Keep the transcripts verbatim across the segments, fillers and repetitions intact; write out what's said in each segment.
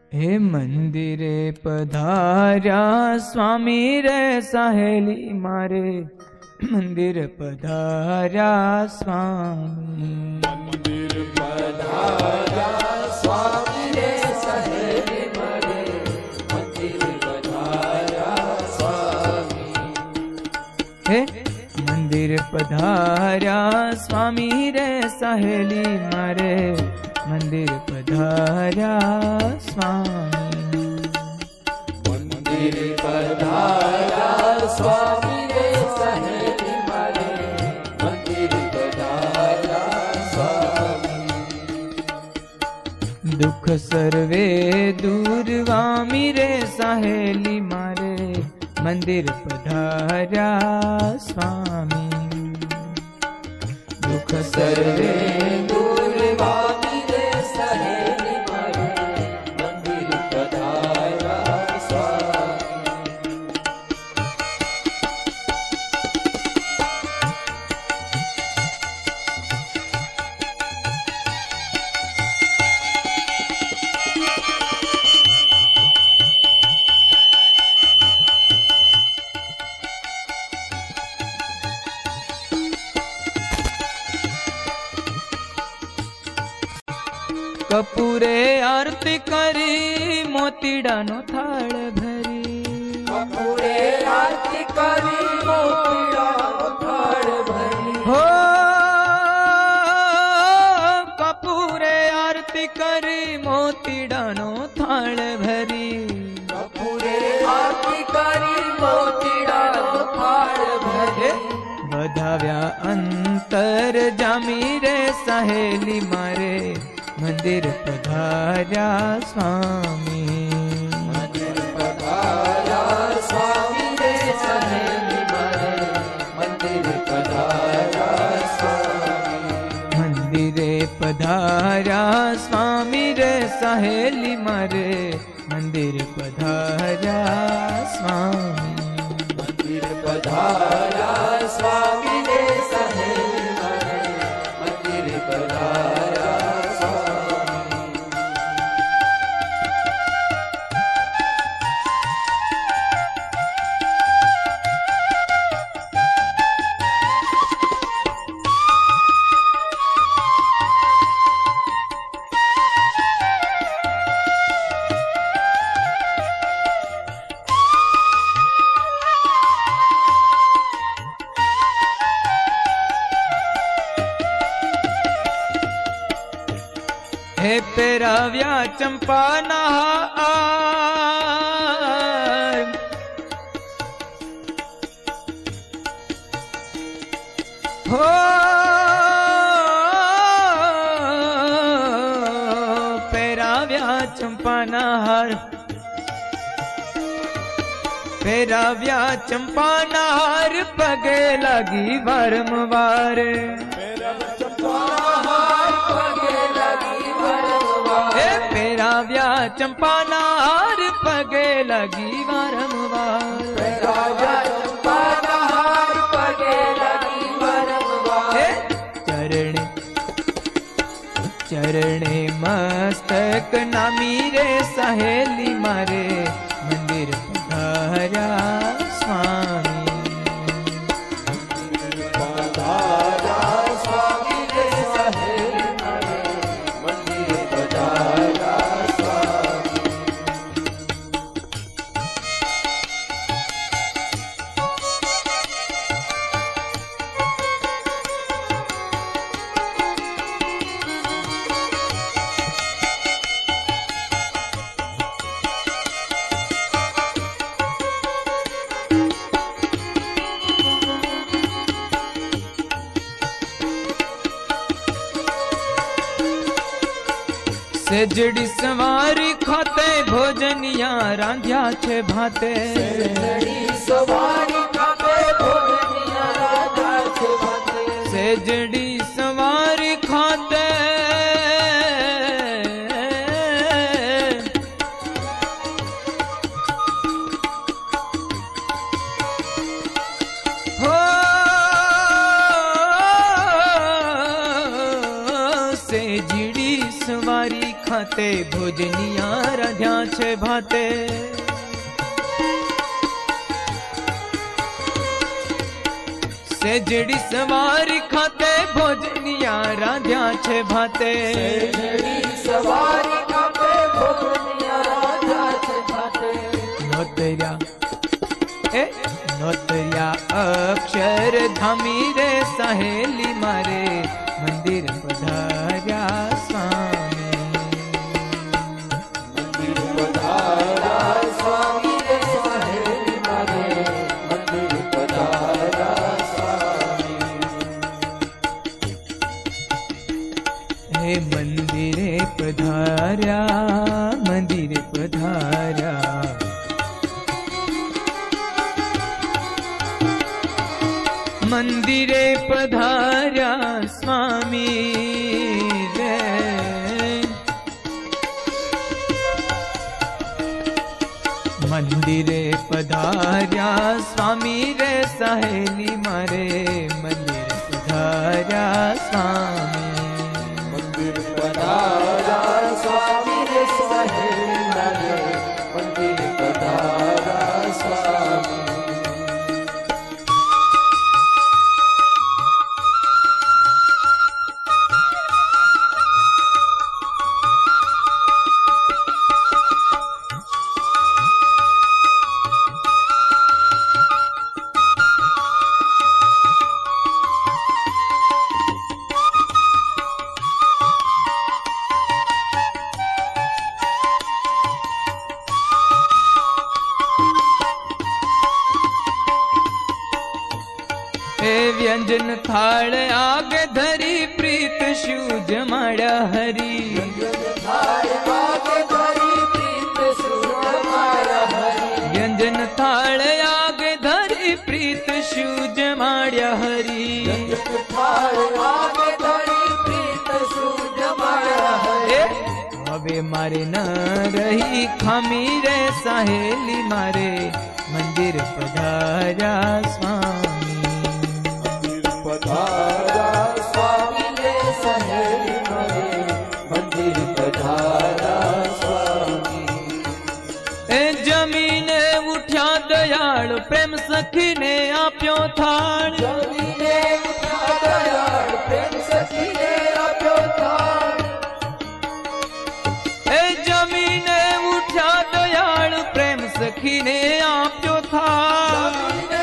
हे मंदिरे पधार्या स्वामी रे सहेली मारे मंदिर पधार्या स्वामी मंदिर पधार्या स्वामी रे सहेली मारे मंदिर पधार्या स्वामी हे मंदिर पधार्या स्वामी रे सहेली मारे मंदिर पधार्या स्वामी मंदिर पधार्या स्वामी रे सहेली मारे मंदिर पधार्या स्वामी दुख सर्वे दूर वामी रे सहेली मारे मंदिर पधार्या स्वामी दुख सर्वे दूर वामी रे सहेली मारे मंदिर पधार्या स्वामी कपूरे आरती करी मोतीडानो थाळ भरी कपूरे आरती करी मोतीडानो थाळ भरी हो कपूरे आरती करी मोतीडानो थाळ भरी कपूरे आरती करी मोतीडानो थाळ भरी बधाव्या अंतर जामी रे सहेली मारे मंदिर पधार्या स्वामी मंदिर पधार्या स्वामी रे सहेली मारे मंदिर पधार्या स्वामी मंदिरे पधार्या स्वामी रे सहेली मारे मंदिर पधार्या स्वामी मंदिर पधार्या स्वामी रे सहेली मारे मंदिर पधार्या हे पेराव्या चंपा नहार हो पेराव्या चंपा नहार पेराव्या चंपा नहार पगे लगी वारंवार पेराव्या चंपा नहार पगे लगी वारंवार चरणे चरणे मस्तक नामी रे सहेली मारे मंदिर पधार्या स्वामी सेजड़ी सवारी खाते भोजनिया रांध्या छे भाते सेजड़ी सवारी खाते भोजनिया रांध्या छे भाते सेजड़ी सवारी खाते हो सेजड़ी सवारी खा खाते भोजनिया राध्या छे भाते। सेजड़ी सवारी खाते भोजनिया राध्या छे भाते। सेजड़ी सवारी खाते भोजनिया राध्या छे भाते। नोतरिया ए नोतरिया अक्षर धामी रे सहेली मारे मंदिर पधार्या स्वामी। मंदिर पधार्या स्वामी रे सहेली मारे मंदिर पधार्या स्वामी। हे मंदिरे पधार्या मंदिर पधार्या। मंदिरे पधार्या स्वामी रे। मंदिरे पधार्या स्वामी रे सहेली मारे मंदिर पधार्या स्वामी। मंदिर पधार्या स्वामी रे सहेली मारे मंदिर पधार्या स्वामी। व्यंजन थाल आगे धरी प्रीत शिव जमाड़ा हरी। व्यंजन थाल आगे धरी प्रीत शिव जमाड़ा हरी। हवे मारे न रही खामी रे सहेली मारे मंदिर पधार्या स्वामी। पधार्या स्वामी रे सहेली मारे मंदिर पधार्या स्वामी। ए जमीने उठ्या दयाल प्रेम सखी ने आप्यो थाल। जमीने उठ्या दयाल प्रेम सखी ने आप्यो थाल। ए जमीने उठ्या दयाल प्रेम सखी ने आप्यो थाल।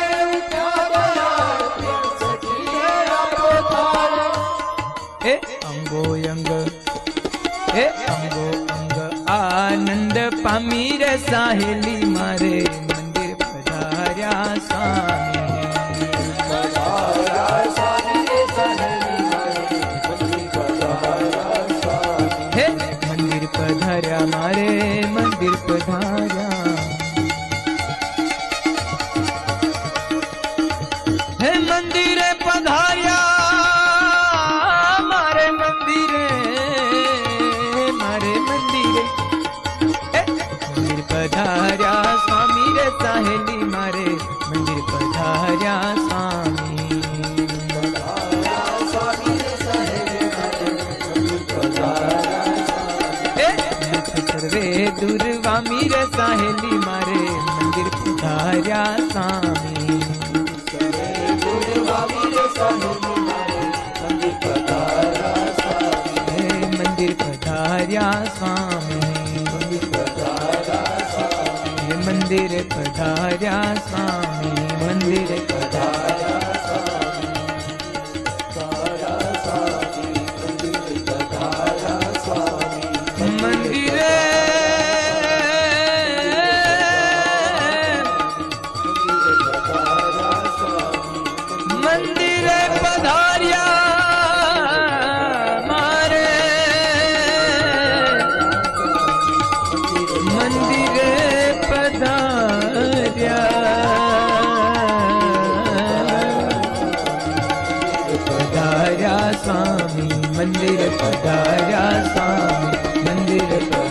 ए अंगो अंग ए अंगो अंग आनंद पामी रे सहेली मारे मंदिर पधार्या स्वामी। पधार्या स्वामी रे सहेली मारे मंदिर पधार्या स्वामी। हे मंदिर पधार्या मारे मंदिर पधार्या। हे मंदिर पधार्या पधार्या स्वामी रे सहेली मारे मंदिर पधार्या स्वामी। पधार्या स्वामी रे सहेली मारे मंदिर पधार्या स्वामी। सर्वे दुर्वामी रे सहेली मारे मंदिर पधार्या स्वामी। सर्वे दुर्वामी रे सहेली मारे मंदिर पधार्या स्वामी। मंदिर पधार्या स्वामी। मंदिर पधार्या स्वामी। मंदिर पधार्या स्वामी। मंदिर पधार्या स्वामी। मंदिर मंदिर पधार्या मारे मंदिर पधार्या। पधार्या स्वामी मंदिर पधार्या स्वामी। मंदिर